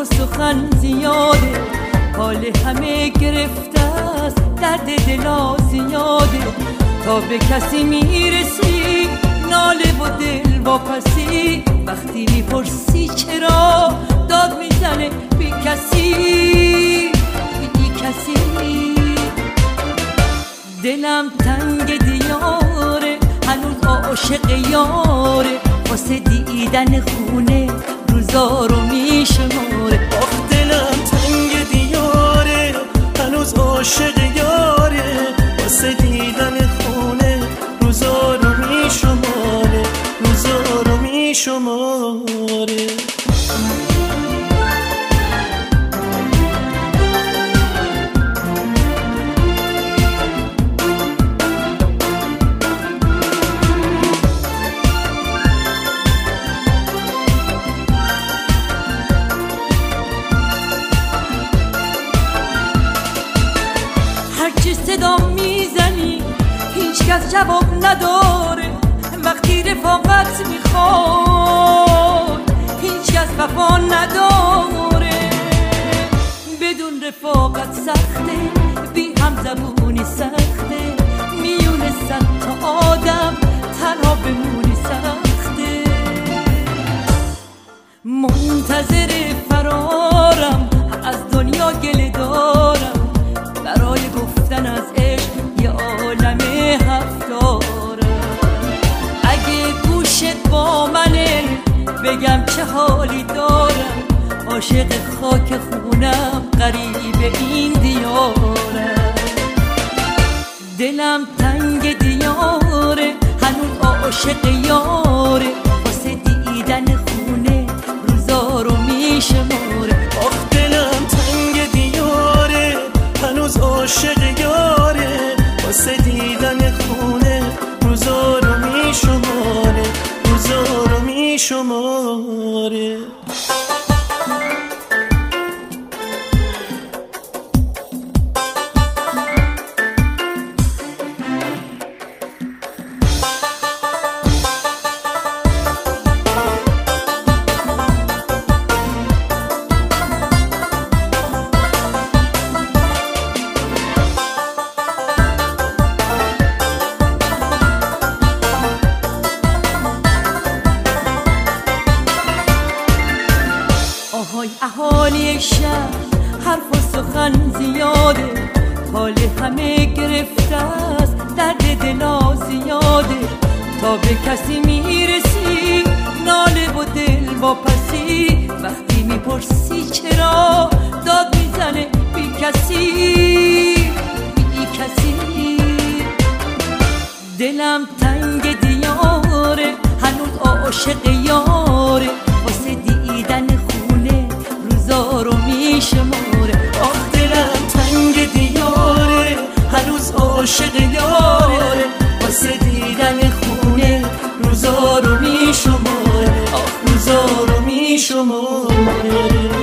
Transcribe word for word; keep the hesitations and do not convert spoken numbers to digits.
و سخن زیاده، حال همه گرفته است، درد دلا زیاده. تا به کسی میرسی ناله و دل واپسی، وقتی میپرسی چرا داد میزنه بی کسی بی کسی. دلم تنگ دیاره، هنوز عاشق یاره، واسه دیدن خونه روزا رو میشماره. آخ دلم تنگ دیاره، هنوز عاشق یاره، واسه دیدن خونه روزا رو میشماره، روزا رو میشماره. هرچی صدا میزنی هیچ کس جواب نداره، وقتی رفاقت میخواد هیچ کس وفا نداره. بدون رفاقت سخته، بی هم زبونی سخته، میون صد تا آدم تنها بمونی سخته. منتظر فرارم از دنیا گله دارم، برای گفتن از عشق یه عالم هفتارم. اگه گوشت با منه بگم چه حالی دارم، عاشق خاک خونم غریب این دیارم. دلم تنگ دیاره، هنوز عاشق یاره، واسه دیدن خونه روزا رو میشماره. آخ دلم تنگ دیاره، هنوز عاشق یاره، واسه دیدن خونه روزا رو میشماره، روزا رو میشماره. آهای اهالی شهر حرف و سخن زیاده، حال همه گرفته است، درد دلا زیاده. تا به کسی میرسی ناله و دل واپسی، وقتی میپرسی چرا داد میزنه بی کسی بی کسی. دلم تنگ دیاره، هنوز عاشق یاره، واسه دیدن خونه روزا رو میشماره. آخ دلم تنگ دیاره، هنوز عاشق یاره، واسه دیدن خونه روزا رو میشماره، آخ روزا رو میشماره.